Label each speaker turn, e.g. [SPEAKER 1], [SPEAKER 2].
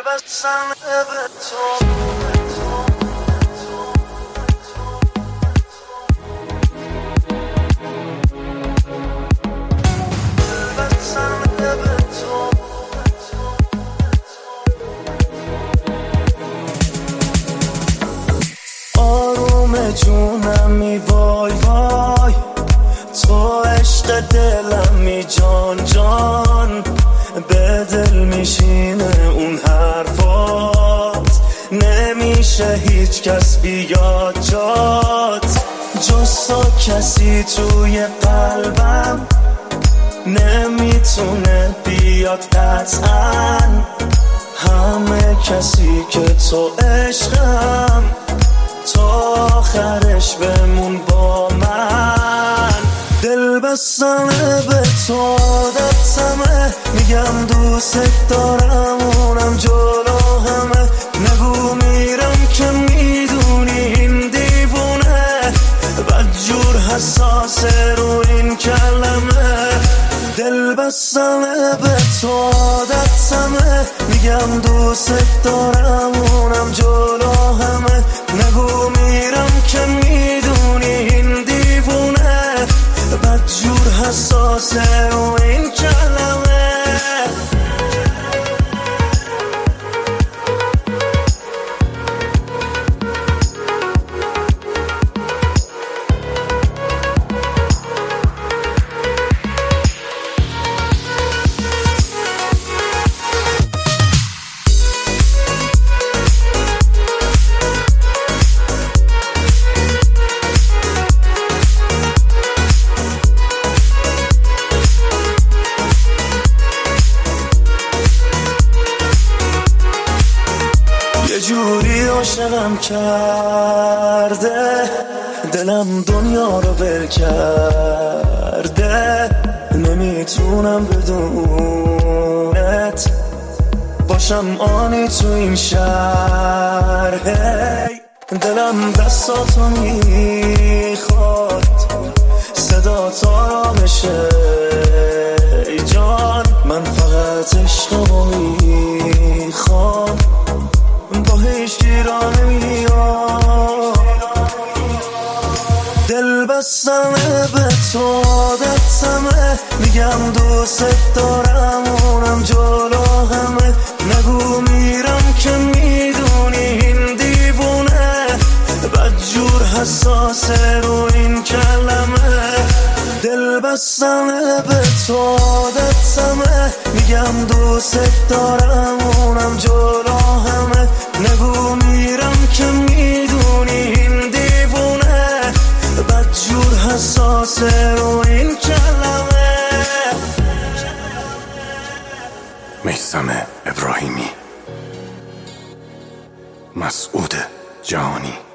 [SPEAKER 1] بستم به تو. آروم جونمی وای وای، تو عشق دلمی جان جان، به دل میشینه اون حرفات، نمیشه هیچ کس بیاد جات، جز تو کسی توی قلبم نمیتونه بیاد قطعا، همه کسی که تو عشقم، تا آخرش بمون با من. دل بستمه به تو عادتمه، میگم دوست دارم اونم جلو همه، نگو میرم که میدونی این دیوونه، بدجور حساسه رو این کلمه. دل بستمه به تو عادتمه، میگم دوست دارم اونم جلو همه، نگو میرم که میدونی این دیوونه، بدجور حساسه رو این کلمه. یه جوری عاشقم کرده، دلم دنیا رو ول کرده، نمیتونم بدونت باشم آنی تو این شهر. دلم دستاتو میخواد، صدا تا بشه ای جان، من فقط عشقمو میخوام، با هیچ گیرانه میام. دل بستمه به تو عادتمه، میگم دوست دارم اونم جلو همه، نگو میرم که میدونی این دیوونه، بدجور حساسه رو این کلمه. دل بستمه به تو عادتمه، میگم دوست دارم اونم جلو همه، نگو میرم که میدونی این دیوونه، بدجور حساسه رو این کلمه.
[SPEAKER 2] میثم ابراهیمی، مسعود جهانی.